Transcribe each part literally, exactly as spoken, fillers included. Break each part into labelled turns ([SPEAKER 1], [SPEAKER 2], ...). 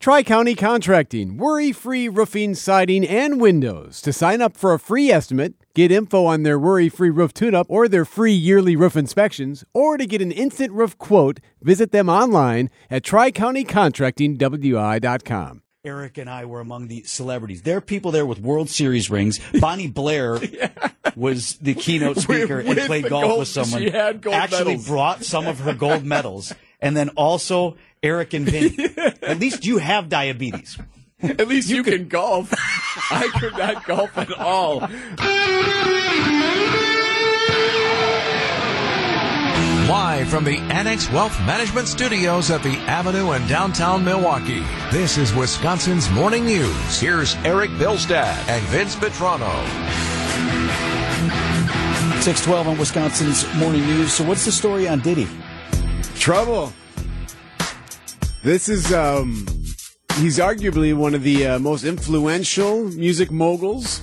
[SPEAKER 1] Tri-County Contracting, worry-free roofing, siding, and windows. To sign up for a free estimate, get info on their worry-free roof tune-up or their free yearly roof inspections, or to get an instant roof quote, visit them online at tri county contracting w i dot com.
[SPEAKER 2] Eric and I were among the celebrities. There are people there with World Series rings. Bonnie Blair yeah. was the keynote speaker with, and played golf
[SPEAKER 3] gold,
[SPEAKER 2] with someone.
[SPEAKER 3] She had gold
[SPEAKER 2] actually
[SPEAKER 3] medals.
[SPEAKER 2] Brought some of her gold medals. And then also Eric and Vinny. Yeah. At least you have diabetes.
[SPEAKER 3] At least you, you can golf. I could not golf at all.
[SPEAKER 4] Live from the Annex Wealth Management Studios at the Avenue in downtown Milwaukee, this is Wisconsin's Morning News. Here's Eric Bilstad and Vince Petrano.
[SPEAKER 2] six twelve on Wisconsin's Morning News. So what's the story on Diddy?
[SPEAKER 1] Trouble. This is, um, he's arguably one of the uh, most influential music moguls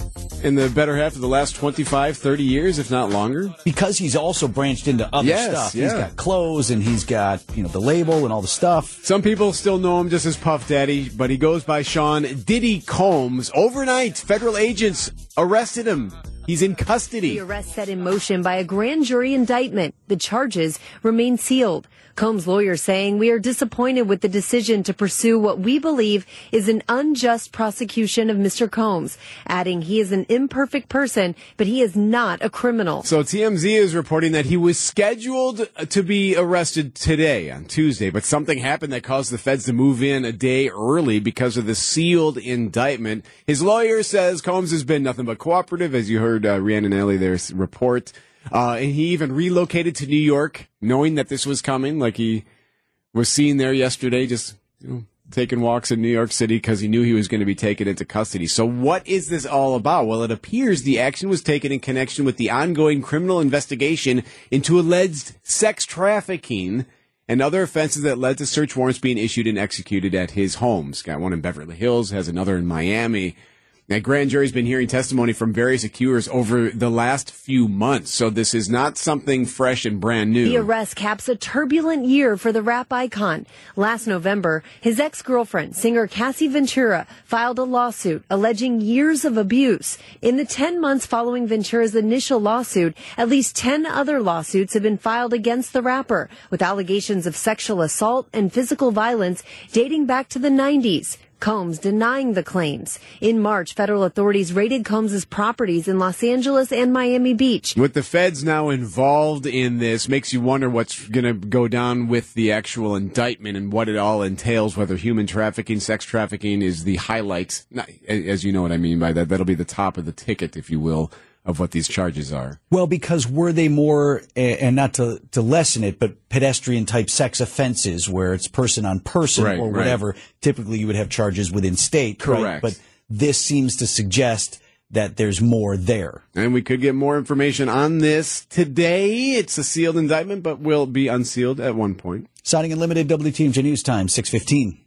[SPEAKER 1] in the better half of the last twenty-five, thirty years, if not longer.
[SPEAKER 2] Because he's also branched into other
[SPEAKER 1] yes,
[SPEAKER 2] stuff.
[SPEAKER 1] Yeah.
[SPEAKER 2] He's got clothes and he's got, you know, the label and all the stuff.
[SPEAKER 1] Some people still know him just as Puff Daddy, but he goes by Sean Diddy Combs. Overnight, federal agents arrested him. He's in custody.
[SPEAKER 5] The arrest set in motion by a grand jury indictment. The charges remain sealed. Combs' lawyer saying, "We are disappointed with the decision to pursue what we believe is an unjust prosecution of Mister Combs," adding he is an imperfect person, but he is not a criminal.
[SPEAKER 1] So T M Z is reporting that he was scheduled to be arrested today on Tuesday, but something happened that caused the feds to move in a day early because of the sealed indictment. His lawyer says Combs has been nothing but cooperative, as you heard uh, Rhiannon Alley there's report. Uh, and he even relocated to New York, knowing that this was coming, like he was seen there yesterday, just you know, taking walks in New York City because he knew he was going to be taken into custody. So what is this all about? Well, it appears the action was taken in connection with the ongoing criminal investigation into alleged sex trafficking and other offenses that led to search warrants being issued and executed at his home. He's got one in Beverly Hills, has another in Miami. Now, grand jury's been hearing testimony from various accusers over the last few months, so this is not something fresh and brand new.
[SPEAKER 5] The arrest caps a turbulent year for the rap icon. Last November, his ex-girlfriend, singer Cassie Ventura, filed a lawsuit alleging years of abuse. In the ten months following Ventura's initial lawsuit, at least ten other lawsuits have been filed against the rapper, with allegations of sexual assault and physical violence dating back to the nineties. Combs denying the claims. In March, federal authorities raided Combs' properties in Los Angeles and Miami Beach.
[SPEAKER 1] With the feds now involved in this, makes you wonder what's going to go down with the actual indictment and what it all entails, whether human trafficking, sex trafficking is the highlight. Not, as you know what I mean by that. That'll be the top of the ticket, if you will, of what these charges are.
[SPEAKER 2] Well, because were they more, and not to, to lessen it, but pedestrian-type sex offenses where it's person on person
[SPEAKER 1] right,
[SPEAKER 2] or whatever,
[SPEAKER 1] right.
[SPEAKER 2] typically you would have charges within state.
[SPEAKER 1] Correct.
[SPEAKER 2] Right? But this seems to suggest that there's more there.
[SPEAKER 1] And we could get more information on this today. It's a sealed indictment, but will be unsealed at one point.
[SPEAKER 2] Signing Unlimited, W T M J News Time, six fifteen.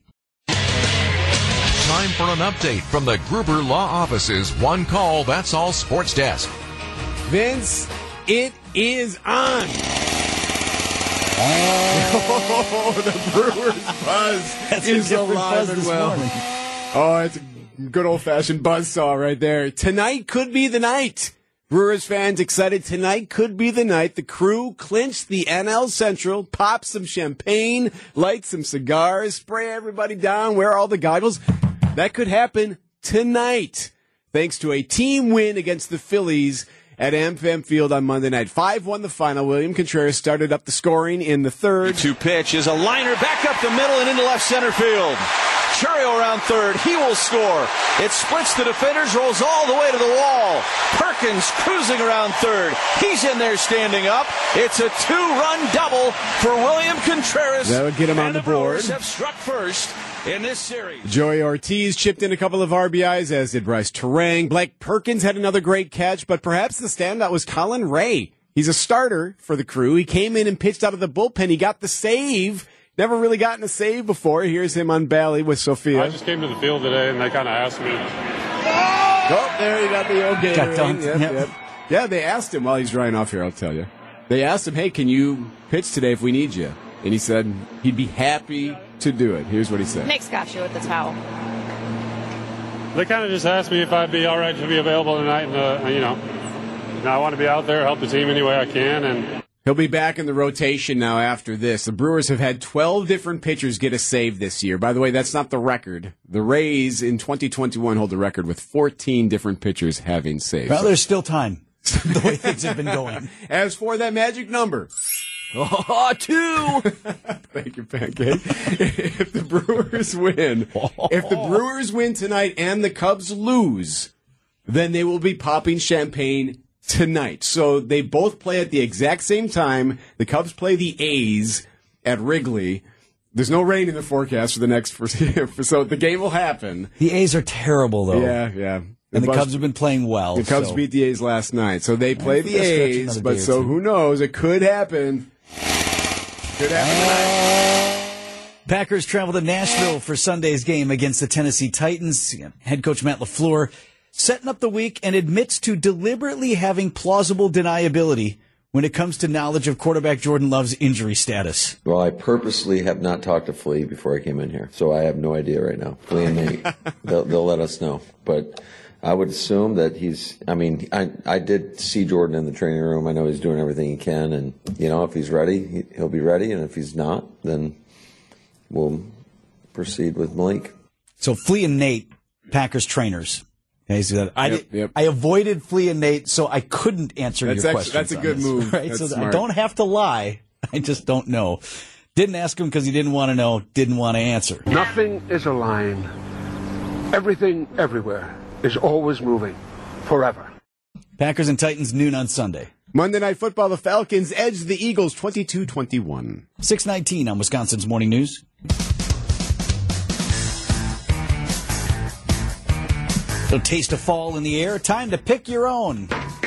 [SPEAKER 4] Time for an update from the Gruber Law Office's One Call, That's All Sports Desk.
[SPEAKER 1] Vince, it is on.
[SPEAKER 2] Oh,
[SPEAKER 1] oh the Brewers buzz
[SPEAKER 2] That's
[SPEAKER 1] is
[SPEAKER 2] a different
[SPEAKER 1] alive
[SPEAKER 2] buzz
[SPEAKER 1] and
[SPEAKER 2] this
[SPEAKER 1] well.
[SPEAKER 2] morning.
[SPEAKER 1] Oh, it's a good old-fashioned buzzsaw right there. Tonight could be the night. Brewers fans excited. Tonight could be the night. The Crew clinched the N L Central, pop some champagne, light some cigars, spray everybody down, wear all the goggles. That could happen tonight, thanks to a team win against the Phillies at AmFam Field on Monday night. five one the final. William Contreras started up the scoring in the third.
[SPEAKER 6] two pitch is a liner back up the middle and into left center field. Churio around third. He will score. It splits the defenders, rolls all the way to the wall. Perkins cruising around third. He's in there standing up. It's a two-run double for William Contreras.
[SPEAKER 1] That would get him on
[SPEAKER 6] and
[SPEAKER 1] the
[SPEAKER 6] the
[SPEAKER 1] board.
[SPEAKER 6] Brewers have struck first in this series.
[SPEAKER 1] Joey Ortiz chipped in a couple of R B Is, as did Bryce Terang. Blake Perkins had another great catch, but perhaps the standout was Colin Ray. He's a starter for the Crew. He came in and pitched out of the bullpen. He got the save. Never really gotten a save before. Here's him on Bally with Sophia.
[SPEAKER 7] I just came to the field today, and they kind of asked me.
[SPEAKER 1] Oh, there you got the okay.
[SPEAKER 2] Got dunked.
[SPEAKER 1] Yep,
[SPEAKER 2] Yep.
[SPEAKER 1] yep. Yeah, they asked him while he's drying off here, I'll tell you. They asked him, hey, can you pitch today if we need you? And he said he'd be happy to do it. Here's what he said.
[SPEAKER 8] Nick's got you with the towel.
[SPEAKER 7] They kind of just asked me if I'd be all right to be available tonight, and uh, you know, you know, I want to be out there, help the team any way I can, and.
[SPEAKER 1] He'll be back in the rotation now after this. The Brewers have had twelve different pitchers get a save this year. By the way, that's not the record. The Rays in twenty twenty-one hold the record with fourteen different pitchers having saves.
[SPEAKER 2] Well, there's still time, the way things have been going.
[SPEAKER 1] As for that magic number.
[SPEAKER 2] Oh, two!
[SPEAKER 1] Thank you, Pancake. If the Brewers win, if the Brewers win tonight and the Cubs lose, then they will be popping champagne tonight. So they both play at the exact same time. The Cubs play the A's at Wrigley. There's no rain in the forecast for the next, for, so the game will happen.
[SPEAKER 2] The A's are terrible, though.
[SPEAKER 1] Yeah, yeah.
[SPEAKER 2] And the, the
[SPEAKER 1] Bus-
[SPEAKER 2] Cubs have been playing well.
[SPEAKER 1] The Cubs
[SPEAKER 2] so.
[SPEAKER 1] beat the A's last night, so they play the A's, but so who knows? It could happen. Could happen tonight.
[SPEAKER 2] Packers travel to Nashville for Sunday's game against the Tennessee Titans. Head coach Matt LaFleur setting up the week and admits to deliberately having plausible deniability when it comes to knowledge of quarterback Jordan Love's injury status.
[SPEAKER 9] Well, I purposely have not talked to Flea before I came in here, so I have no idea right now. Flea and Nate, they'll, they'll let us know. But I would assume that he's, I mean, I, I did see Jordan in the training room. I know he's doing everything he can, and, you know, if he's ready, he, he'll be ready, and if he's not, then we'll proceed with Malik.
[SPEAKER 2] So Flea and Nate, Packers trainers. Okay, so I,
[SPEAKER 1] yep, yep.
[SPEAKER 2] I avoided Flea and Nate, so I couldn't answer
[SPEAKER 1] that's
[SPEAKER 2] your
[SPEAKER 1] actually,
[SPEAKER 2] questions.
[SPEAKER 1] That's a good
[SPEAKER 2] this,
[SPEAKER 1] move.
[SPEAKER 2] Right?
[SPEAKER 1] That's
[SPEAKER 2] so
[SPEAKER 1] smart.
[SPEAKER 2] I don't have to lie. I just don't know. Didn't ask him because he didn't want to know, didn't want to answer.
[SPEAKER 10] Nothing is a line. Everything, everywhere, is always moving. Forever.
[SPEAKER 2] Packers and Titans, noon on Sunday.
[SPEAKER 1] Monday Night Football, the Falcons edge the Eagles twenty-two twenty-one.
[SPEAKER 2] six nineteen on Wisconsin's Morning News. So taste of fall in the air. Time to pick your own.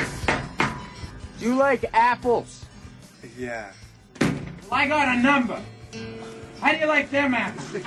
[SPEAKER 11] Do you like apples?
[SPEAKER 12] Yeah.
[SPEAKER 11] I got a number. How do you like them apples?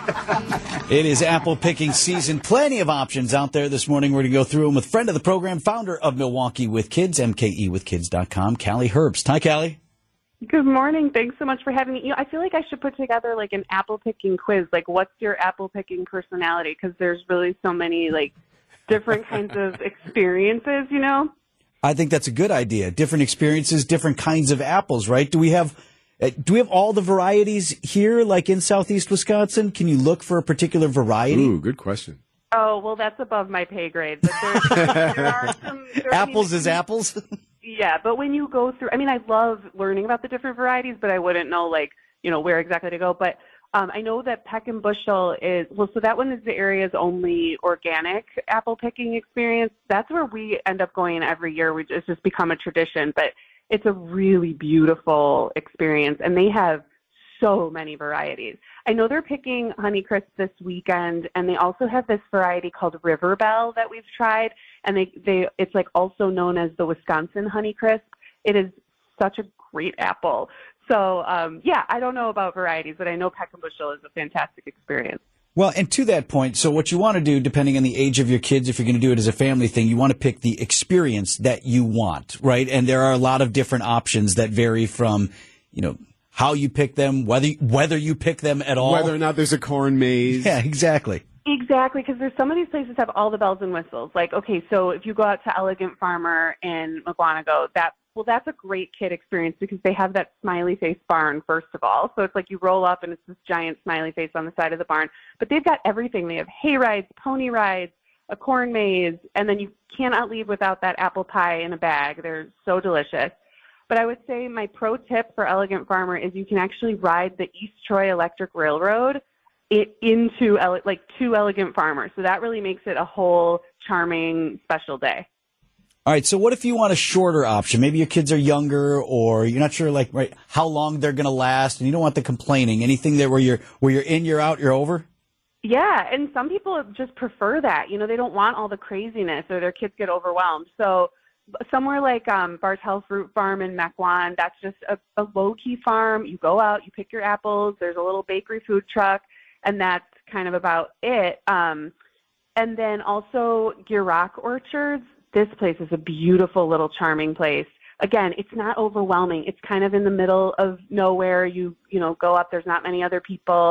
[SPEAKER 2] It is apple picking season. Plenty of options out there this morning. We're going to go through them with friend of the program, founder of Milwaukee with Kids, M K E with kids dot com, Callie Herbst. Hi, Callie.
[SPEAKER 13] Good morning. Thanks so much for having me. You know, I feel like I should put together like an apple picking quiz. Like, what's your apple picking personality? Because there's really so many like different kinds of experiences, you know?
[SPEAKER 2] I think that's a good idea. Different experiences, different kinds of apples, right? Do we have uh, do we have all the varieties here, like in Southeast Wisconsin? Can you look for a particular variety?
[SPEAKER 1] Ooh, good question.
[SPEAKER 13] Oh, well, that's above my pay grade. But there, there are some... There,
[SPEAKER 2] apples
[SPEAKER 13] I mean,
[SPEAKER 2] is apples?
[SPEAKER 13] Yeah, but when you go through... I mean, I love learning about the different varieties, but I wouldn't know, like, you know, where exactly to go. But um, I know that Peck and Bushel is... Well, so that one is the area's only organic apple picking experience. That's where we end up going every year. We, it's just become a tradition. But it's a really beautiful experience, and they have so many varieties. I know they're picking Honeycrisp this weekend, and they also have this variety called River Bell that we've tried, and they, they it's like also known as the Wisconsin Honeycrisp. It is such a great apple. So, um, yeah, I don't know about varieties, but I know Peck and Bushel is a fantastic experience.
[SPEAKER 2] Well, and to that point, so what you want to do, depending on the age of your kids, if you're going to do it as a family thing, you want to pick the experience that you want, right? And there are a lot of different options that vary from, you know, how you pick them, whether whether you pick them at all.
[SPEAKER 1] Whether or not there's a corn maze.
[SPEAKER 2] Yeah, exactly.
[SPEAKER 13] Exactly, because there's some of these places have all the bells and whistles. Like, okay, so if you go out to Elegant Farmer in McGuanago, that well, that's a great kid experience because they have that smiley face barn, first of all. So it's like you roll up and it's this giant smiley face on the side of the barn. But they've got everything. They have hay rides, pony rides, a corn maze, and then you cannot leave without that apple pie in a bag. They're so delicious. But I would say my pro tip for Elegant Farmer is you can actually ride the East Troy Electric Railroad it into ele- like to Elegant Farmer. So that really makes it a whole charming, special day.
[SPEAKER 2] All right. So what if you want a shorter option? Maybe your kids are younger, or you're not sure, like, right, how long they're going to last, and you don't want the complaining. Anything there where you're where you're in, you're out, you're over.
[SPEAKER 13] Yeah, and some people just prefer that. You know, they don't want all the craziness, or their kids get overwhelmed. So somewhere like um, Bartell Fruit Farm in Mequon, that's just a, a low-key farm. You go out, you pick your apples. There's a little bakery food truck, and that's kind of about it. Um, and then also Gear Rock Orchards. This place is a beautiful little charming place. Again, it's not overwhelming. It's kind of in the middle of nowhere. You you know go up. There's not many other people.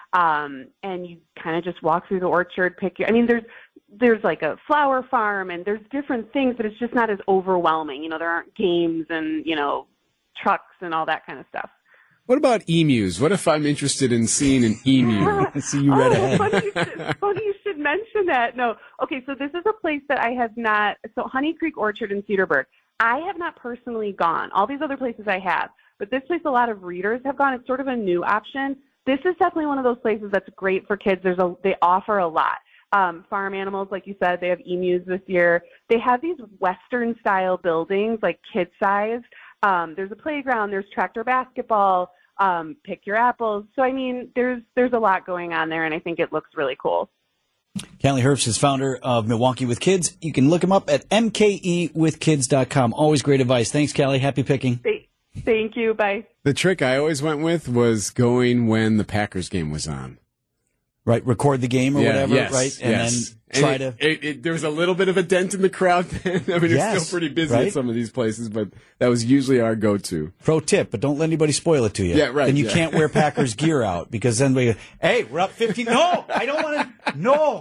[SPEAKER 13] Um, and you kind of just walk through the orchard, pick your, I mean, there's, there's like a flower farm and there's different things, but it's just not as overwhelming. You know, there aren't games and, you know, trucks and all that kind of stuff.
[SPEAKER 1] What about emus? What if I'm interested in seeing an emu?
[SPEAKER 2] See you read
[SPEAKER 13] oh,
[SPEAKER 2] ahead.
[SPEAKER 13] funny, you should, funny you should mention that. No. Okay, so this is a place that I have not, so Honey Creek Orchard in Cedarburg, I have not personally gone. All these other places I have. But this place, a lot of readers have gone. It's sort of a new option. This is definitely one of those places that's great for kids. There's a, they offer a lot. Um, farm animals, like you said, they have emus this year. They have these Western-style buildings, like kid-sized. Um, there's a playground. There's tractor basketball. Um, pick your apples. So, I mean, there's there's a lot going on there, and I think it looks really cool.
[SPEAKER 2] Callie Herbst is founder of Milwaukee with Kids. You can look him up at m k e with kids dot com. Always great advice. Thanks, Callie. Happy picking.
[SPEAKER 13] Thank, thank you. Bye.
[SPEAKER 1] The trick I always went with was going when the Packers game was on.
[SPEAKER 2] Right, record the game or
[SPEAKER 1] yeah,
[SPEAKER 2] whatever,
[SPEAKER 1] yes,
[SPEAKER 2] right? And
[SPEAKER 1] yes.
[SPEAKER 2] then try
[SPEAKER 1] and
[SPEAKER 2] to...
[SPEAKER 1] It, it, it, there was a little bit of a dent in the crowd then. I mean,
[SPEAKER 2] Yes,
[SPEAKER 1] it's still pretty busy
[SPEAKER 2] right?
[SPEAKER 1] at some of these places, but that was usually our go-to.
[SPEAKER 2] Pro tip, but don't let anybody spoil it to you.
[SPEAKER 1] Yeah, right,
[SPEAKER 2] Then you
[SPEAKER 1] yeah.
[SPEAKER 2] can't wear Packers gear out because then we go, hey, we're up fifteen. No, I don't want to. No,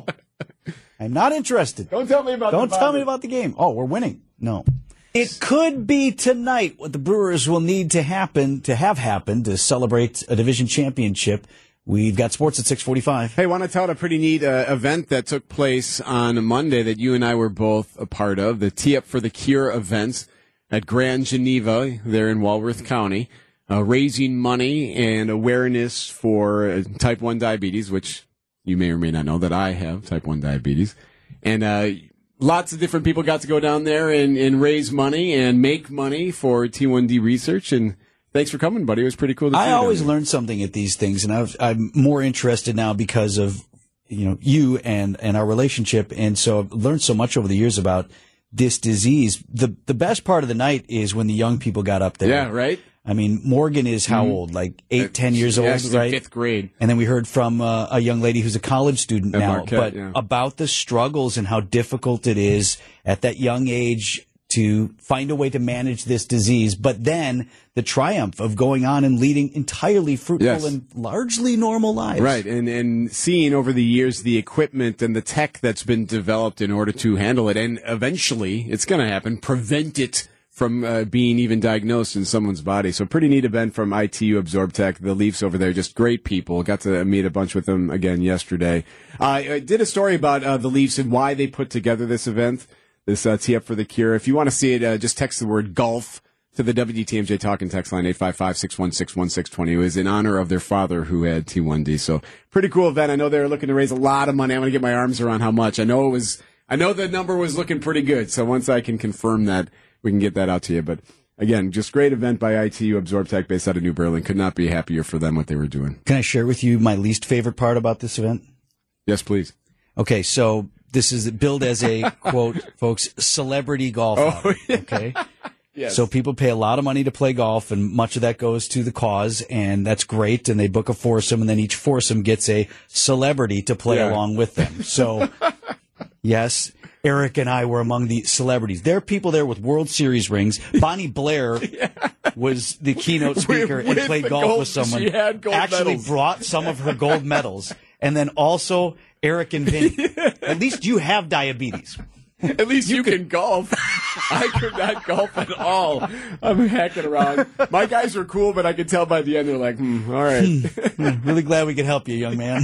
[SPEAKER 2] I'm not interested.
[SPEAKER 1] Don't tell me about
[SPEAKER 2] Don't
[SPEAKER 1] the
[SPEAKER 2] tell me
[SPEAKER 1] Packers.
[SPEAKER 2] about the game. Oh, we're winning. No. It could be tonight what the Brewers will need to happen, to have happen, to celebrate a division championship. We've got sports at six forty-five.
[SPEAKER 1] Hey, want to tell a pretty neat uh, event that took place on Monday that you and I were both a part of, the Tee Up for the Cure event at Grand Geneva there in Walworth County, uh, raising money and awareness for uh, type one diabetes, which you may or may not know that I have type one diabetes. And uh, lots of different people got to go down there and, and raise money and make money for T one D research. And thanks for coming, buddy. It was pretty cool to see
[SPEAKER 2] I
[SPEAKER 1] you down
[SPEAKER 2] always
[SPEAKER 1] there.
[SPEAKER 2] learn something at these things, and I've, I'm more interested now because of you know you and, and our relationship, and so I've learned so much over the years about this disease. The the best part of the night is when the young people got up there.
[SPEAKER 1] Yeah, right?
[SPEAKER 2] I mean, Morgan is how
[SPEAKER 1] Mhm.
[SPEAKER 2] old? Like eight,
[SPEAKER 1] Uh,
[SPEAKER 2] ten years
[SPEAKER 1] yeah,
[SPEAKER 2] old,
[SPEAKER 1] she's in
[SPEAKER 2] right?
[SPEAKER 1] fifth grade.
[SPEAKER 2] And then we heard from uh, a young lady who's a college student
[SPEAKER 1] At
[SPEAKER 2] now,
[SPEAKER 1] Marquette,
[SPEAKER 2] but
[SPEAKER 1] yeah.
[SPEAKER 2] about the struggles and how difficult it is at that young age to find a way to manage this disease, but then the triumph of going on and leading entirely fruitful
[SPEAKER 1] Yes.
[SPEAKER 2] and largely normal lives.
[SPEAKER 1] Right, and and seeing over the years the equipment and the tech that's been developed in order to handle it, and eventually it's going to happen, prevent it from uh, being even diagnosed in someone's body. So pretty neat event from I T U AbsorbTech. The Leafs over there, just great people. Got to meet a bunch with them again yesterday. Uh, I did a story about uh, the Leafs and why they put together this event, this uh, Tee Up for the Cure. If you want to see it, uh, just text the word golf to the W D T M J Talking text line, eight five five, six one six, one six two zero. It was in honor of their father who had T one D. So pretty cool event. I know they were looking to raise a lot of money. I want to get my arms around how much. I know it was, I know the number was looking pretty good. So once I can confirm that, we can get that out to you. But again, just great event by I T U AbsorbTech based out of New Berlin. Could not be happier for them what they were doing.
[SPEAKER 2] Can I share with you my least favorite part about this event?
[SPEAKER 1] Yes, please.
[SPEAKER 2] Okay, so this is billed as a, quote, folks, celebrity golf
[SPEAKER 1] Oh,
[SPEAKER 2] outing,
[SPEAKER 1] yeah.
[SPEAKER 2] okay?
[SPEAKER 1] Yes.
[SPEAKER 2] So people pay a lot of money to play golf, and much of that goes to the cause, and that's great. And they book a foursome, and then each foursome gets a celebrity to play
[SPEAKER 1] Yeah.
[SPEAKER 2] along with them. So, yes, Eric and I were among the celebrities. There are people there with World Series rings. Bonnie Blair was the keynote speaker
[SPEAKER 1] With-
[SPEAKER 2] and
[SPEAKER 1] with
[SPEAKER 2] played
[SPEAKER 1] the
[SPEAKER 2] golf
[SPEAKER 1] gold-
[SPEAKER 2] with someone.
[SPEAKER 1] she had gold
[SPEAKER 2] Actually
[SPEAKER 1] medals.
[SPEAKER 2] brought some of her gold medals. And then also Eric and Vinny. At least you have diabetes.
[SPEAKER 1] At least you, can golf. I could not golf at all. I'm hacking around. My guys were cool, but I could tell by the end they're like, hmm, all right.
[SPEAKER 2] Really glad we could help you, young man.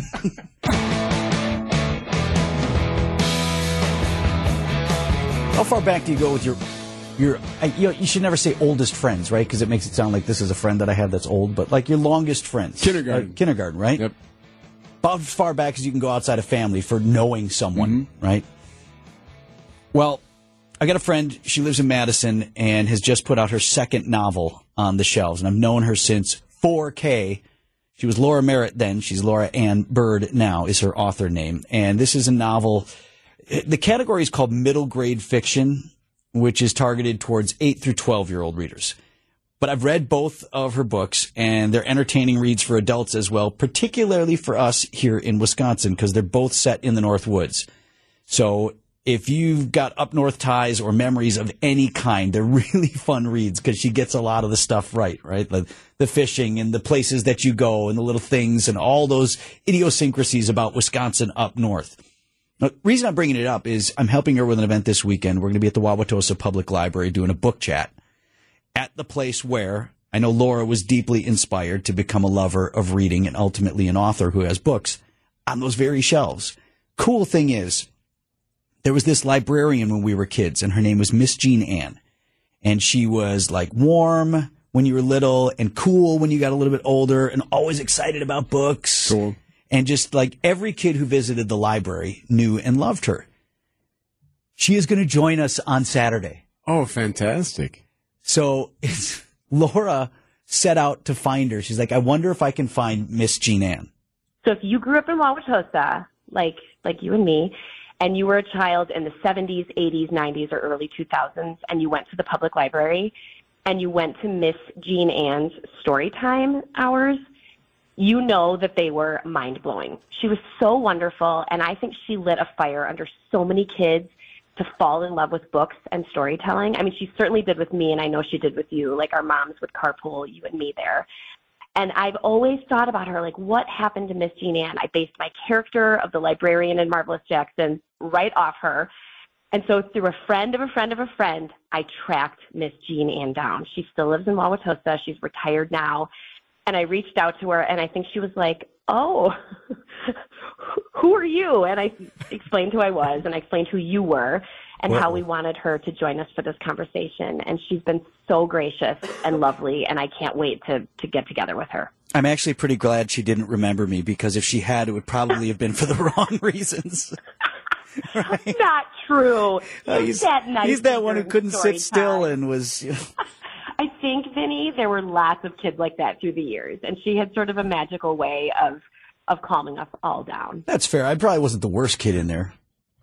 [SPEAKER 2] How far back do you go with your your? I, you, know, you should never say oldest friends, right? Because it makes it sound like this is a friend that I have that's old. But like your longest friends,
[SPEAKER 1] Kindergarten.
[SPEAKER 2] Uh, kindergarten, right?
[SPEAKER 1] Yep.
[SPEAKER 2] About as far back as you can go outside of family for knowing someone,
[SPEAKER 1] Mm-hmm.
[SPEAKER 2] right? Well, I got a friend. She lives in Madison and has just put out her second novel on the shelves, and I've known her since four K. She was Laura Merritt then. She's Laura Ann Bird now is her author name. And this is a novel. The category is called middle grade fiction, which is targeted towards eight through twelve year old readers. But I've read both of her books, and they're entertaining reads for adults as well, particularly for us here in Wisconsin, because they're both set in the North Woods. So if you've got up north ties or memories of any kind, they're really fun reads because she gets a lot of the stuff right, right? The, the fishing and the places that you go and the little things and all those idiosyncrasies about Wisconsin up north. Now, the reason I'm bringing it up is I'm helping her with an event this weekend. We're going to be at the Wauwatosa Public Library doing a book chat at the place where I know Laura was deeply inspired to become a lover of reading and ultimately an author who has books on those very shelves. Cool thing is, there was this librarian when we were kids, and her name was Miss Jean Ann. And she was like warm when you were little and cool when you got a little bit older and always excited about books.
[SPEAKER 1] Cool.
[SPEAKER 2] And just like every kid who visited the library knew and loved her. She is going to join us on Saturday.
[SPEAKER 1] Oh, fantastic.
[SPEAKER 2] So it's, Laura set out to find her. She's like, I wonder if I can find Miss Jean Ann.
[SPEAKER 8] So if you grew up in Wauwatosa, like like you and me, and you were a child in the seventies, eighties, nineties, or early two thousands, and you went to the public library, and you went to Miss Jean Ann's story time hours, you know that they were mind-blowing. She was so wonderful, and I think she lit a fire under so many kids to fall in love with books and storytelling. I mean, she certainly did with me, and I know she did with you. Like, our moms would carpool you and me there. And I've always thought about her, like, what happened to Miss Jean Ann? I based my character of the librarian in Marvelous Jackson right off her. And so through a friend of a friend of a friend, I tracked Miss Jean Ann down. She still lives in Wauwatosa. She's retired now. And I reached out to her, and I think she was like, oh, who are you? And I explained who I was, and I explained who you were, and
[SPEAKER 2] Whoa.
[SPEAKER 8] how we wanted her to join us for this conversation. And she's been so gracious and lovely, and I can't wait to, to get together with her.
[SPEAKER 2] I'm actually pretty glad she didn't remember me, because if she had, it would probably have been for the wrong reasons. Right?
[SPEAKER 8] Not true.
[SPEAKER 2] Uh,
[SPEAKER 8] he's,
[SPEAKER 2] he's
[SPEAKER 8] that nice.
[SPEAKER 2] He's that one who couldn't
[SPEAKER 8] story
[SPEAKER 2] sit still
[SPEAKER 8] time.
[SPEAKER 2] and was... You know.
[SPEAKER 8] I think, Vinny, there were lots of kids like that through the years, and she had sort of a magical way of of calming us all down.
[SPEAKER 2] That's fair. I probably wasn't the worst kid in there.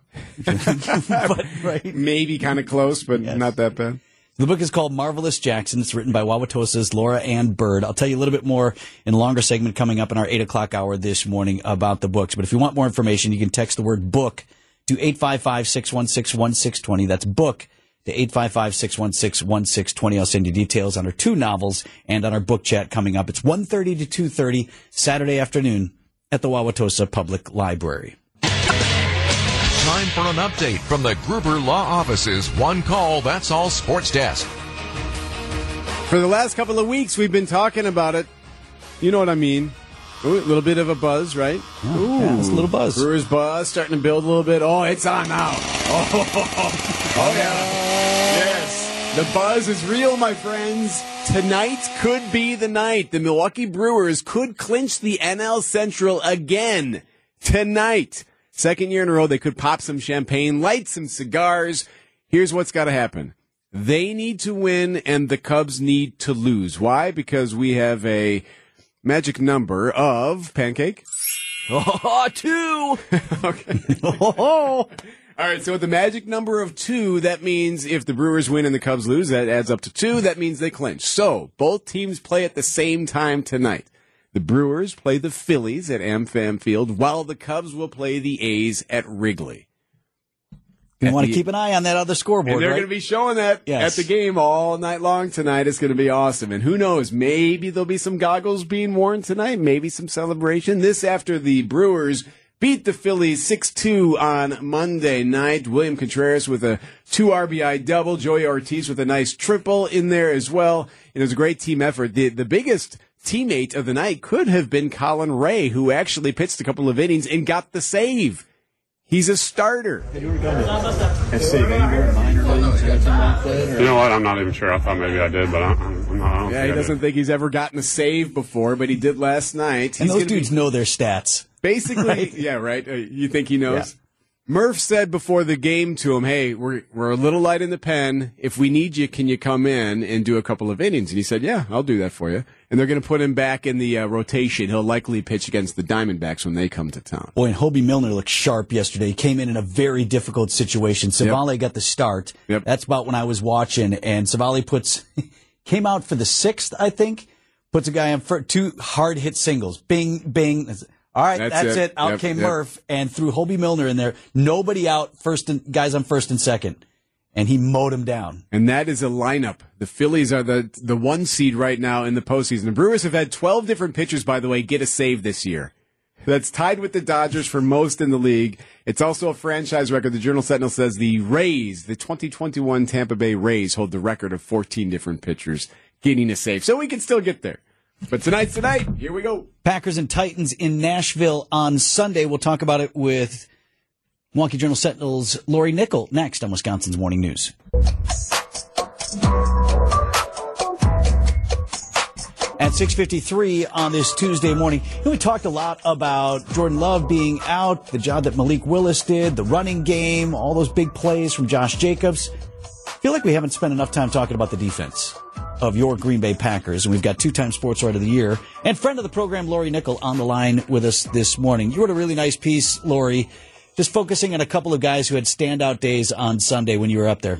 [SPEAKER 2] But, right?
[SPEAKER 1] Maybe kind of close, but
[SPEAKER 2] Yes.
[SPEAKER 1] not that bad.
[SPEAKER 2] The book is called Marvelous Jackson. It's written by Wauwatosa's Laura Ann Bird. I'll tell you a little bit more in a longer segment coming up in our eight o'clock hour this morning about the books. But if you want more information, you can text the word book to eight five five, six one six, one six two zero. That's book to eight five five, six one six, one six two zero. I'll send you details on our two novels and on our book chat coming up. It's one thirty to two thirty Saturday afternoon at the Wauwatosa Public Library.
[SPEAKER 4] Time for an update from the Gruber Law Office's One Call, That's All Sports Desk.
[SPEAKER 1] For the last couple of weeks, we've been talking about it. You know what I mean. Ooh, a little bit of a buzz, right?
[SPEAKER 2] Oh,
[SPEAKER 1] Ooh,
[SPEAKER 2] yeah, it's a little buzz.
[SPEAKER 1] Brewers buzz starting to build a little bit. Oh, it's on now. Oh, oh yeah. Yes. The buzz is real, my friends. Tonight could be the night. The Milwaukee Brewers could clinch the N L Central again. Tonight. Second year in a row, they could pop some champagne, light some cigars. Here's what's got to happen. They need to win, and the Cubs need to lose. Why? Because we have a magic number of Pancake.
[SPEAKER 2] Oh, two.
[SPEAKER 1] Okay. All right, so with the magic number of two, that means if the Brewers win and the Cubs lose, that adds up to two. That means they clinch. So both teams play at the same time tonight. The Brewers play the Phillies at AmFam Field, while the Cubs will play the A's at Wrigley.
[SPEAKER 2] You want to
[SPEAKER 1] the-
[SPEAKER 2] keep an eye on that other scoreboard,
[SPEAKER 1] And they're
[SPEAKER 2] right?
[SPEAKER 1] going to be showing that
[SPEAKER 2] Yes.
[SPEAKER 1] at the game all night long tonight. It's going to be awesome. And who knows, maybe there'll be some goggles being worn tonight, maybe some celebration. This after the Brewers beat the Phillies six two on Monday night. William Contreras with a two R B I double. Joey Ortiz with a nice triple in there as well. It was a great team effort. The, the biggest teammate of the night could have been Colin Ray, who actually pitched a couple of innings and got the save. He's a starter.
[SPEAKER 7] You know what? I'm not even sure. I thought maybe I did, but I, I'm not. I don't
[SPEAKER 1] Yeah,
[SPEAKER 7] think
[SPEAKER 1] he
[SPEAKER 7] I
[SPEAKER 1] doesn't
[SPEAKER 7] did.
[SPEAKER 1] think he's ever gotten a save before, but he did last night.
[SPEAKER 2] And
[SPEAKER 1] He's
[SPEAKER 2] those
[SPEAKER 1] gonna
[SPEAKER 2] dudes
[SPEAKER 1] be-
[SPEAKER 2] know their stats.
[SPEAKER 1] Basically,
[SPEAKER 2] Right?
[SPEAKER 1] yeah, right. Uh, you think he knows?
[SPEAKER 2] Yeah.
[SPEAKER 1] Murph said before the game to him, "Hey, we're we're a little light in the pen. If we need you, can you come in and do a couple of innings?" And he said, "Yeah, I'll do that for you." And they're going to put him back in the uh, rotation. He'll likely pitch against the Diamondbacks when they come to town.
[SPEAKER 2] Boy, and Hobie Milner looked sharp yesterday. He came in in a very difficult situation. Savali got the start.
[SPEAKER 1] Yep.
[SPEAKER 2] That's about when I was watching. And Savali puts, came out for the sixth, I think, puts a guy on for two hard hit singles. Bing, bing. All right,
[SPEAKER 1] That's
[SPEAKER 2] that's,
[SPEAKER 1] it.
[SPEAKER 2] it. Out
[SPEAKER 1] Yep,
[SPEAKER 2] came
[SPEAKER 1] yep.
[SPEAKER 2] Murph and threw Hobie Milner in there. Nobody out, first and, guys on first and second. And he mowed him down.
[SPEAKER 1] And that is a lineup. The Phillies are the the one seed right now in the postseason. The Brewers have had twelve different pitchers, by the way, get a save this year. That's tied with the Dodgers for most in the league. It's also a franchise record. The Journal-Sentinel says the Rays, the twenty twenty-one Tampa Bay Rays, hold the record of fourteen different pitchers getting a save. So we can still get there. But tonight's tonight. Here we go.
[SPEAKER 2] Packers and Titans in Nashville on Sunday. We'll talk about it with Milwaukee Journal-Sentinel's Lori Nickel next on Wisconsin's Morning News. At six fifty-three on this Tuesday morning, you know, we talked a lot about Jordan Love being out, the job that Malik Willis did, the running game, all those big plays from Josh Jacobs. I feel like we haven't spent enough time talking about the defense of your Green Bay Packers, and we've got two-time Sports Writer of the Year and friend of the program, Lori Nickel, on the line with us this morning. You wrote a really nice piece, Lori, just focusing on a couple of guys who had standout days on Sunday when you were up there.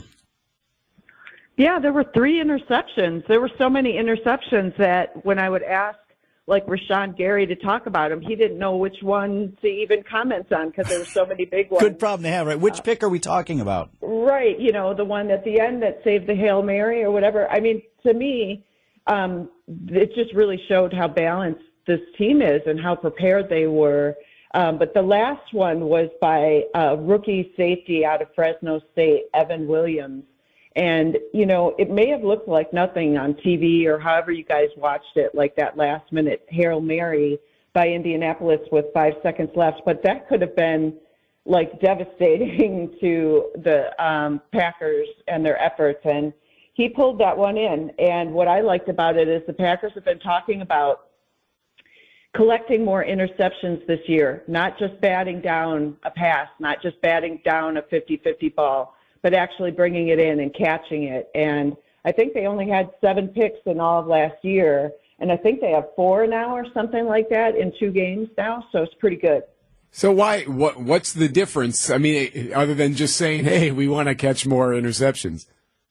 [SPEAKER 12] Yeah, there were three interceptions. There were so many interceptions that when I would ask, like, Rashawn Gary to talk about him, he didn't know which one to even comment on because there were so many big ones.
[SPEAKER 2] Good problem to have, right? Which uh, pick are we talking about?
[SPEAKER 12] Right, you know, the one at the end that saved the Hail Mary or whatever. I mean, to me, um, it just really showed how balanced this team is and how prepared they were. Um, but the last one was by uh, rookie safety out of Fresno State, Evan Williams. And, you know, it may have looked like nothing on T V or however you guys watched it, like that last minute Hail Mary by Indianapolis with five seconds left. But that could have been, like, devastating to the um, Packers and their efforts. And he pulled that one in. And what I liked about it is the Packers have been talking about collecting more interceptions this year, not just batting down a pass, not just batting down a fifty-fifty ball, but actually bringing it in and catching it. And I think they only had seven picks in all of last year, and I think they have four now or something like that in two games now, so it's pretty good.
[SPEAKER 1] So why? What? What's the difference? I mean, other than just saying, hey, we want to catch more interceptions?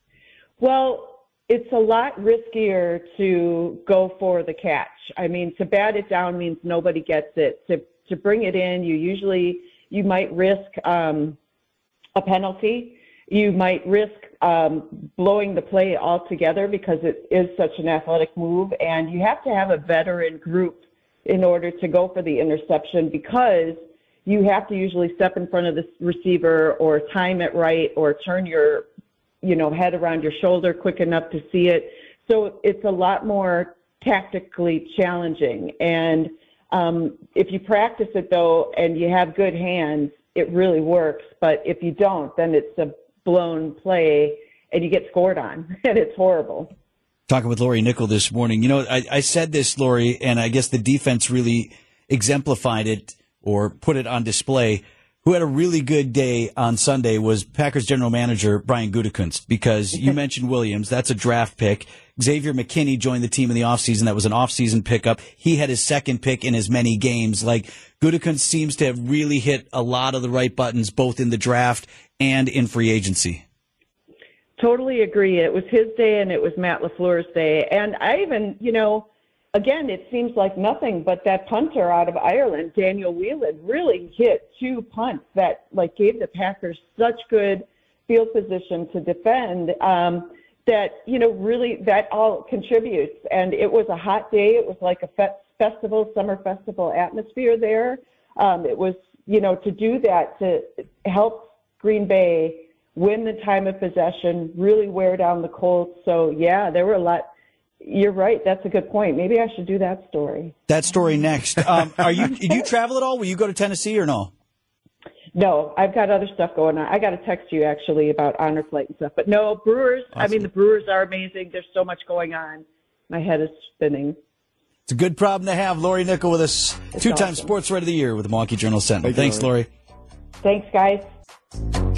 [SPEAKER 12] Well, it's a lot riskier to go for the catch. I mean, to bat it down means nobody gets it. To to bring it in, you usually, you might risk um, a penalty. You might risk um, blowing the play altogether because it is such an athletic move. And you have to have a veteran group in order to go for the interception because you have to usually step in front of the receiver or time it right or turn your you know, head around your shoulder quick enough to see it. So it's a lot more tactically challenging. And um, if you practice it, though, and you have good hands, it really works. But if you don't, then it's a blown play and you get scored on, and it's horrible.
[SPEAKER 2] Talking with Lori Nickel this morning. You know, I, I said this, Lori, and I guess the defense really exemplified it or put it on display. Who had a really good day on Sunday was Packers general manager Brian Gutekunst, because you mentioned Williams. That's a draft pick. Xavier McKinney joined the team in the offseason. That was an offseason pickup. He had his second pick in as many games. Like, Gutekunst seems to have really hit a lot of the right buttons, both in the draft and in free agency.
[SPEAKER 12] Totally agree. It was his day and it was Matt LaFleur's day. And I even, you know, again, it seems like nothing, but that punter out of Ireland, Daniel Whelan, really hit two punts that like gave the Packers such good field position to defend um, that, you know, really that all contributes. And it was a hot day. It was like a fe- festival, summer festival atmosphere there. Um, it was, you know, to do that, to help Green Bay win the time of possession, really wear down the Colts. So, yeah, there were a lot. You're right. That's a good point. Maybe I should do that story.
[SPEAKER 2] That story next. Um, are you? Do you travel at all? Will you go to Tennessee or no?
[SPEAKER 12] No, I've got other stuff going on. I got to text you actually about Honor Flight and stuff. But no, Brewers. Awesome. I mean, the Brewers are amazing. There's so much going on. My head is spinning.
[SPEAKER 2] It's a good problem to have. Lori Nickel with us,
[SPEAKER 12] It's
[SPEAKER 2] two-time
[SPEAKER 12] awesome.
[SPEAKER 2] Sports Writer of the Year with the Milwaukee Journal-Sentinel. Thanks, Lori.
[SPEAKER 12] Thanks, guys.